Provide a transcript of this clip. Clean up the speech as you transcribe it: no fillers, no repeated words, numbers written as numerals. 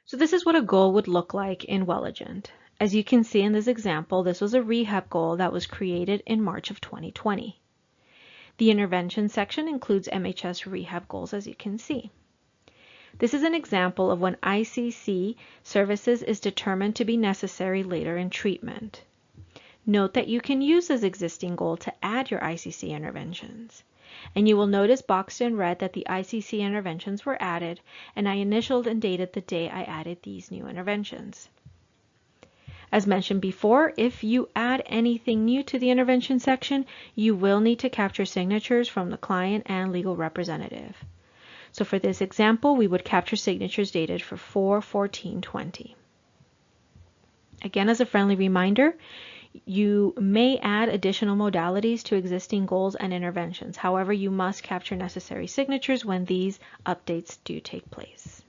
So this is what a goal would look like in Welligent. As you can see in this example, this was a rehab goal that was created in March of 2020. The intervention section includes MHS rehab goals, as you can see. This is an example of when ICC services is determined to be necessary later in treatment. Note that you can use this existing goal to add your ICC interventions. And you will notice boxed in red that the ICC interventions were added, and I initialed and dated the day I added these new interventions. As mentioned before, if you add anything new to the intervention section, you will need to capture signatures from the client and legal representative. So for this example, we would capture signatures dated for 4/14/20. Again, as a friendly reminder, you may add additional modalities to existing goals and interventions. However, you must capture necessary signatures when these updates do take place.